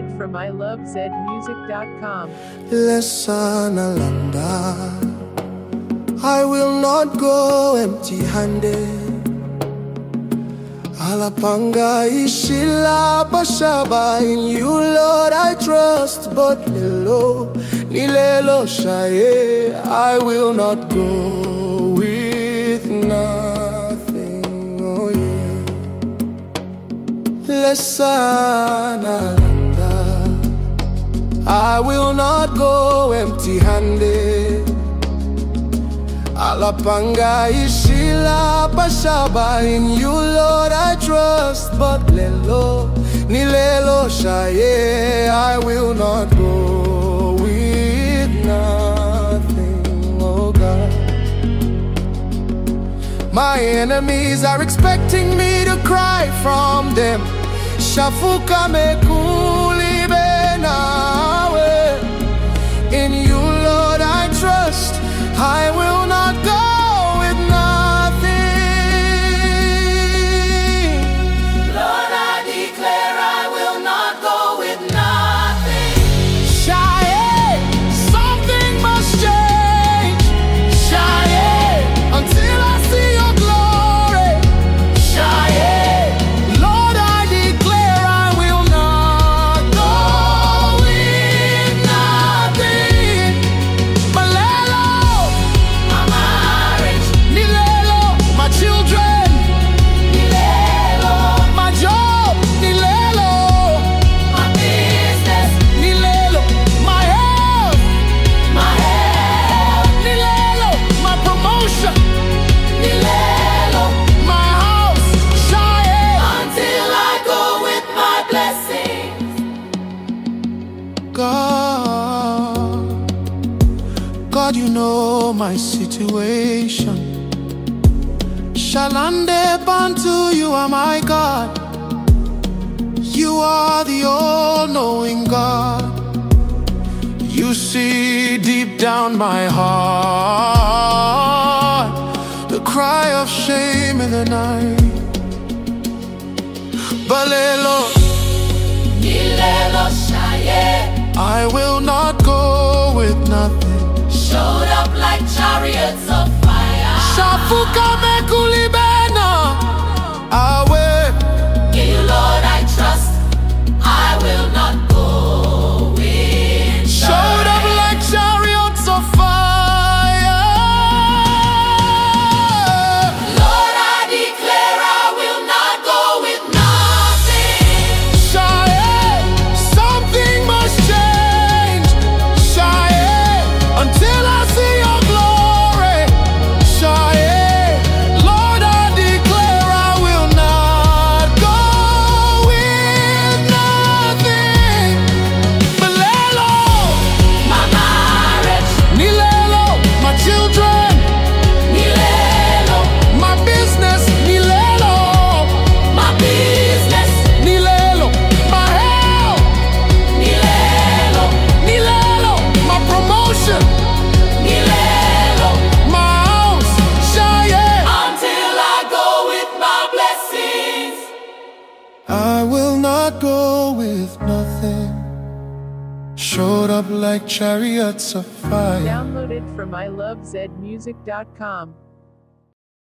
Downloaded from ilovezmusic.com. Listen, Alanda, I will not go empty-handed. Alapanga ishila bashaba, in you, Lord, I trust. But nilelo shaye, I will not go with nothing. Oh yeah. Listen, Alanda, I will not go empty-handed. Alapanga ishila bashaba, in you, Lord, I trust. But nilelo shaye, I will not go with nothing. Oh God, my enemies are expecting me to cry from them. Shafuka mekuli benawe, in you, Lord, I trust. I will not go with nothing. Lord, I declare I will not go with nothing. Shaye, something must change. Shaye, until I see your glory. Shaye, Lord, I declare I will not go with nothing. Malelo, My marriage, nilelo, my children, nilelo. my job, nilelo, My business, nilelo, my health, my health, nilelo, my promotion, nilelo. my house, Shaye. Until I go with my blessings. God, you know my situation. Shalande Bantu, you are my God. You are the all-knowing God. You see deep down my heart, the cry of shame in the night. Balelo, Nilelo shaye. I will not go with nothing. Showed up like chariots of fire. Shafuka mekulibena, awe. In you, Lord, I trust. I will not go with Showed up like chariots of fire. Lord, I declare I will not go with nothing. Shaye, something must change. Shaye, until I see your glory. Shaye, Lord, I declare I will not go with nothing. Malelo, My marriage, nilelo, my children, nilelo. my business, nilelo, My business, nilelo, my health, nilelo. nilelo, my promotion, Nilelo. my house, Shaye. Until I go with my blessings. I will not go with nothing. Showed up like chariots of fire. Downloaded from ilovezmusic.com.